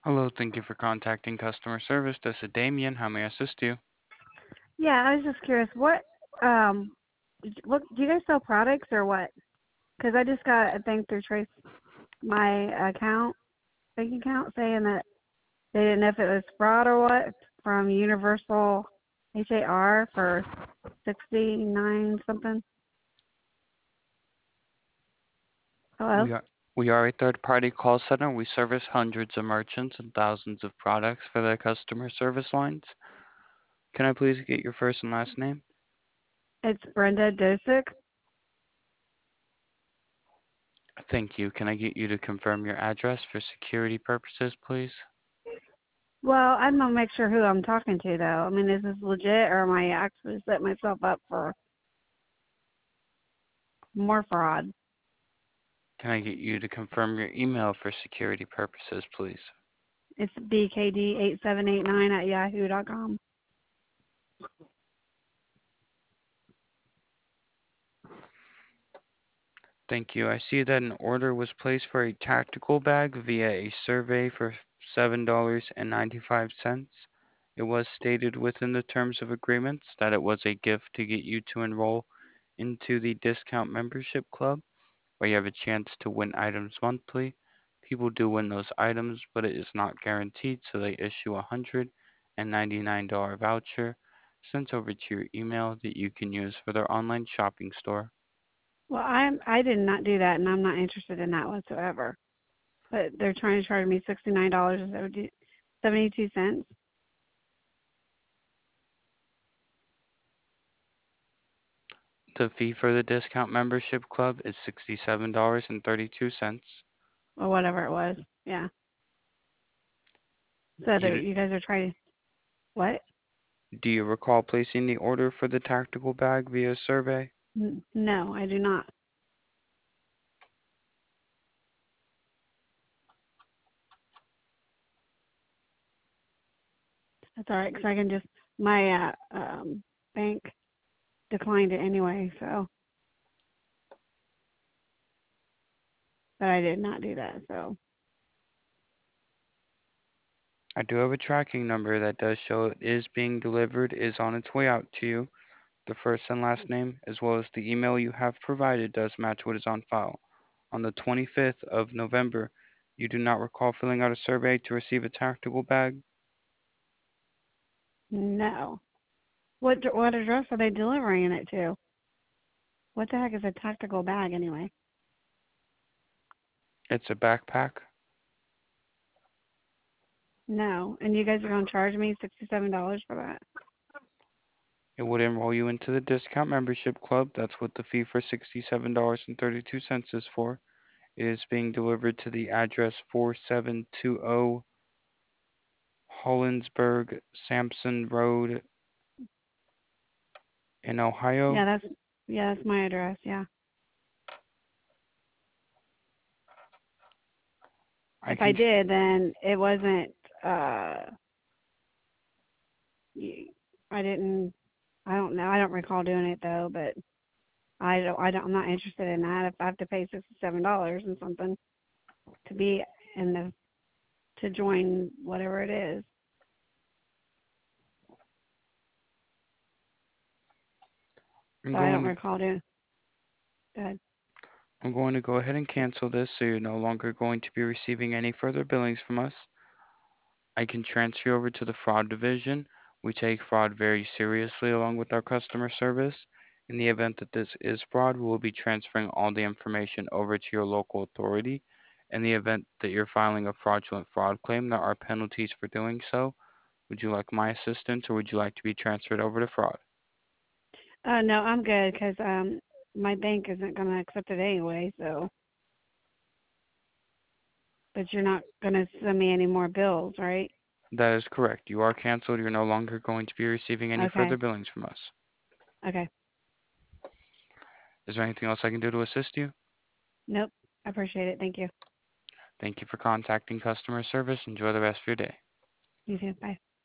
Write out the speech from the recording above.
Hello, thank you for contacting customer service. This is Damien. How may I assist you? Yeah, I was just curious. Um, what do you guys sell products or what? Because I just got a thing through Trace my bank account, saying that they didn't know if it was fraud or what from Universal HAR for 69 something. Hello. We are we are a third-party call center. We service hundreds of merchants and thousands of products for their customer service lines. Can I please get your first and last name? It's Brenda Dosick. Thank you. Can I get you to confirm your address for security purposes, please? Well, I'm gonna make sure who I'm talking to though. I mean, is this legit or am I actually setting myself up for more fraud? Can I get you to confirm your email for security purposes, please? It's bkd8789 at yahoo.com. Thank you. I see that an order was placed for a tactical bag via a survey for $7.95. It was stated within the terms of agreements that it was a gift to get you to enroll into the discount membership club, where you have a chance to win items monthly. People do win those items, but it is not guaranteed, so they issue a $199 voucher sent over to your email that you can use for their online shopping store. Well, I did not do that, and I'm not interested in that whatsoever. But they're trying to charge me $69.72. The fee for the discount membership club is $67.32. Or whatever it was. Yeah. So You, you guys are trying. What? do you recall placing the order for the tactical bag via survey? No, I do not. That's all right, because I can just my bank declined it anyway. So, but I did not do that. So, I do have a tracking number that does show it is being delivered, is on its way out to you. The first and last name, as well as the email you have provided, does match what is on file. On the 25th of November, you do not recall filling out a survey to receive a tactical bag? no. What address are they delivering it to? What the heck is a tactical bag anyway? It's a backpack. No. And you guys are gonna charge me $67 for that? It would enroll you into the discount membership club. That's what the fee for $67.32 is for. It is being delivered to the address 4720 Hollinsburg Sampson Road in Yeah, Ohio. that's my address. Yeah. I If I can did, then it wasn't. Uh, y- I didn't. I don't know. I don't recall doing it though. But I don't. I don't. I'm not interested in that. If I have to pay $67 and something to be in the to join whatever it is, I'm so I don't going to recall doing. Go ahead. I'm going to go ahead and cancel this so you're no longer going to be receiving any further billings from us. I can transfer you over to the fraud division. We take fraud very seriously along with our customer service. In the event that this is fraud, we will be transferring all the information over to your local authority. In the event that you're filing a fraudulent fraud claim, there are penalties for doing so. Would you like my assistance or would you like to be transferred over to fraud? No, I'm good because my bank isn't gonna accept it anyway. So, but you're not gonna send me any more bills, right? That is correct. You are canceled. You're no longer going to be receiving any further Okay. billings from us. Okay. Is there anything else I can do to assist you? Nope. I appreciate it. Thank you. Thank you for contacting customer service. Enjoy the rest of your day. You too. Bye.